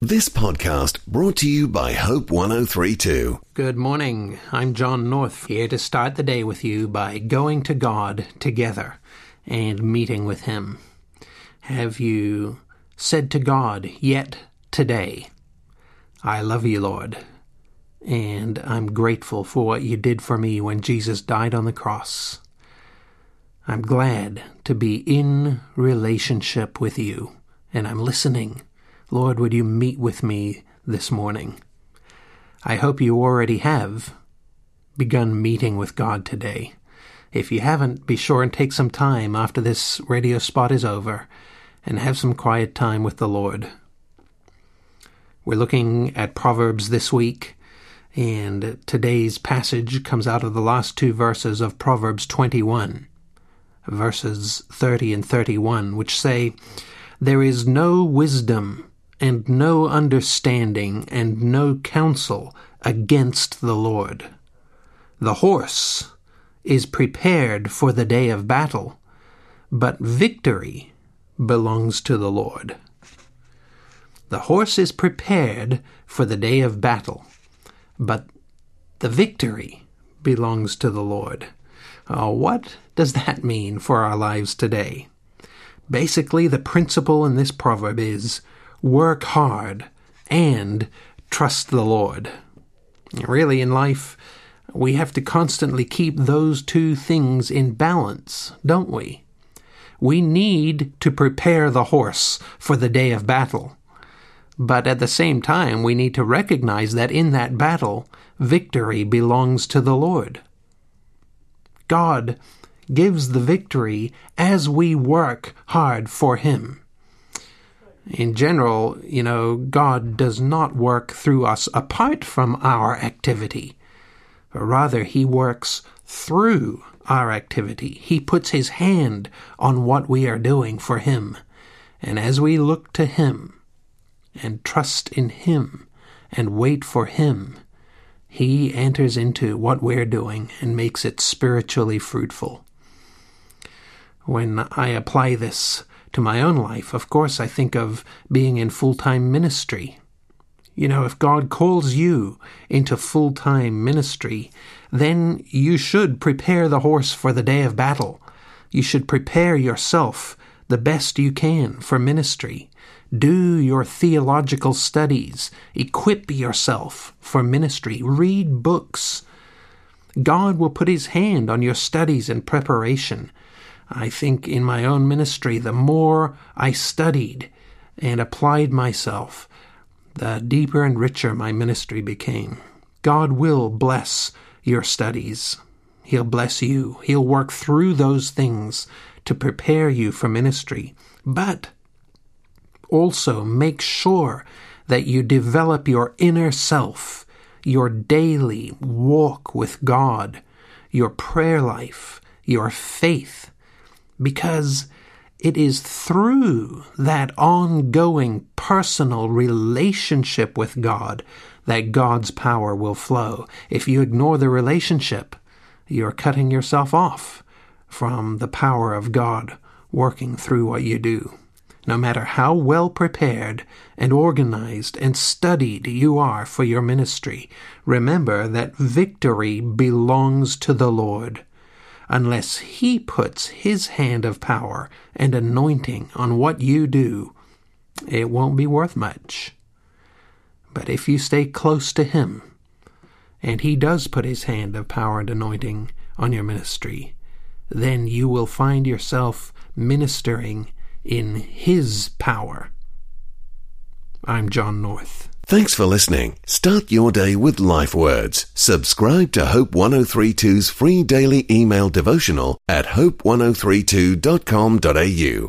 This podcast brought to you by Hope 1032. Good morning. I'm John North, here to start the day with you by going to God together and meeting with Him. Have you said to God yet today, I love you, Lord, and I'm grateful for what you did for me when Jesus died on the cross. I'm glad to be in relationship with you, and I'm listening. Lord, would you meet with me this morning? I hope you already have begun meeting with God today. If you haven't, be sure and take some time after this radio spot is over and have some quiet time with the Lord. We're looking at Proverbs this week, and today's passage comes out of the last two verses of Proverbs 21, verses 30 and 31, which say, "There is no wisdom and no understanding, and no counsel against the Lord. The horse is prepared for the day of battle, but victory belongs to the Lord." The horse is prepared for the day of battle, but the victory belongs to the Lord. What does that mean for our lives today? Basically, the principle in this proverb is, work hard and trust the Lord. Really, in life, we have to constantly keep those two things in balance, don't we? We need to prepare the horse for the day of battle. But at the same time, we need to recognize that in that battle, victory belongs to the Lord. God gives the victory as we work hard for Him. In general, God does not work through us apart from our activity, but rather He works through our activity. He puts His hand on what we are doing for Him. And as we look to Him and trust in Him and wait for Him, He enters into what we're doing and makes it spiritually fruitful. When I apply this to my own life, of course, I think of being in full-time ministry. If God calls you into full-time ministry, then you should prepare the horse for the day of battle. You should prepare yourself the best you can for ministry. Do your theological studies. Equip yourself for ministry. Read books. God will put His hand on your studies and preparation. I think in my own ministry, the more I studied and applied myself, the deeper and richer my ministry became. God will bless your studies. He'll bless you. He'll work through those things to prepare you for ministry. But also make sure that you develop your inner self, your daily walk with God, your prayer life, your faith, because it is through that ongoing personal relationship with God that God's power will flow. If you ignore the relationship, you're cutting yourself off from the power of God working through what you do. No matter how well prepared and organized and studied you are for your ministry, remember that victory belongs to the Lord. Unless He puts His hand of power and anointing on what you do, it won't be worth much. But if you stay close to Him, and He does put His hand of power and anointing on your ministry, then you will find yourself ministering in His power. I'm John North. Thanks for listening. Start your day with Life Words. Subscribe to Hope 1032's free daily email devotional at hope1032.com.au.